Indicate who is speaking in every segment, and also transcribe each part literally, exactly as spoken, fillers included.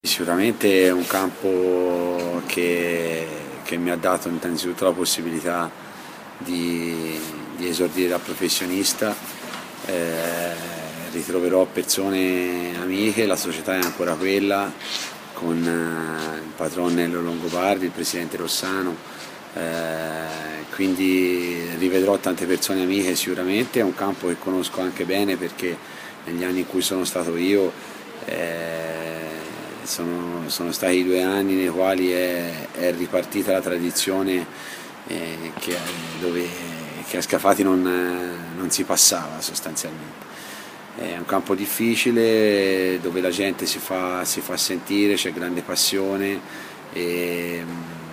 Speaker 1: Sicuramente è un campo che, che mi ha dato innanzitutto la possibilità di, di esordire da professionista. Eh, ritroverò persone amiche, la società è ancora quella, con eh, il patron Nello Longobardi, il presidente Rossano, eh, quindi rivedrò tante persone amiche sicuramente. È un campo che conosco anche bene perché negli anni in cui sono stato io eh, sono, sono stati due anni nei quali è, è ripartita la tradizione eh, che, dove, che a Scafati non, non si passava sostanzialmente. È un campo difficile dove la gente si fa, si fa sentire, c'è grande passione e,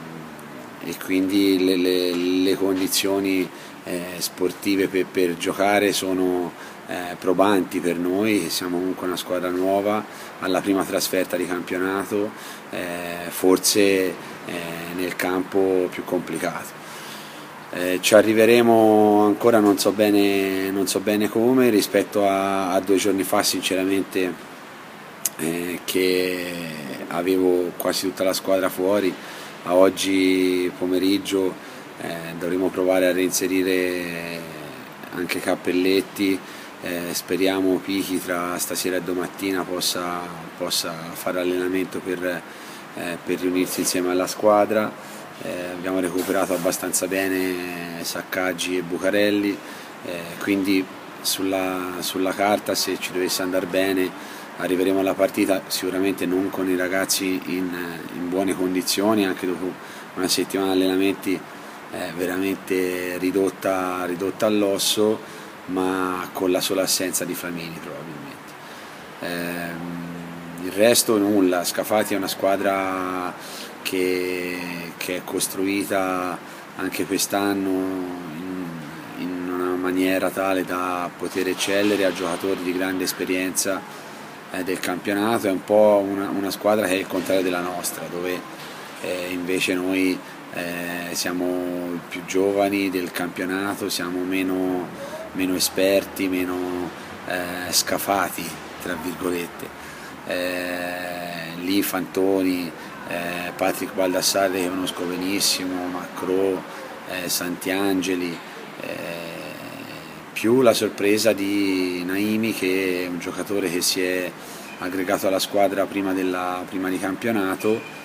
Speaker 1: e quindi le, le, le condizioni eh, sportive per, per giocare sono eh, probanti per noi, che siamo comunque una squadra nuova, alla prima trasferta di campionato, eh, forse eh, nel campo più complicato. Eh, ci arriveremo ancora, non so bene, non so bene come, rispetto a, a due giorni fa sinceramente eh, che avevo quasi tutta la squadra fuori. A oggi pomeriggio eh, dovremo provare a reinserire anche Cappelletti, eh, speriamo Pichi tra stasera e domattina possa, possa fare allenamento per, eh, per riunirsi insieme alla squadra. Eh, abbiamo recuperato abbastanza bene Saccaggi e Bucarelli, eh, quindi sulla, sulla carta, se ci dovesse andare bene, arriveremo alla partita sicuramente non con i ragazzi in, in buone condizioni, anche dopo una settimana di allenamenti eh, veramente ridotta, ridotta all'osso, ma con la sola assenza di Flamini probabilmente. Eh, il resto nulla. Scafati è una squadra che, che è costruita anche quest'anno in, in una maniera tale da poter eccellere, a giocatori di grande esperienza eh, del campionato. È un po' una, una squadra che è il contrario della nostra, dove eh, invece noi eh, siamo i più giovani del campionato, siamo meno, meno esperti, meno eh, scafati, tra virgolette. Eh, lì Fantoni, eh, Patrick Baldassarre che conosco benissimo, Macro, eh, Santiangeli, eh, più la sorpresa di Naimi, che è un giocatore che si è aggregato alla squadra prima, della, prima di campionato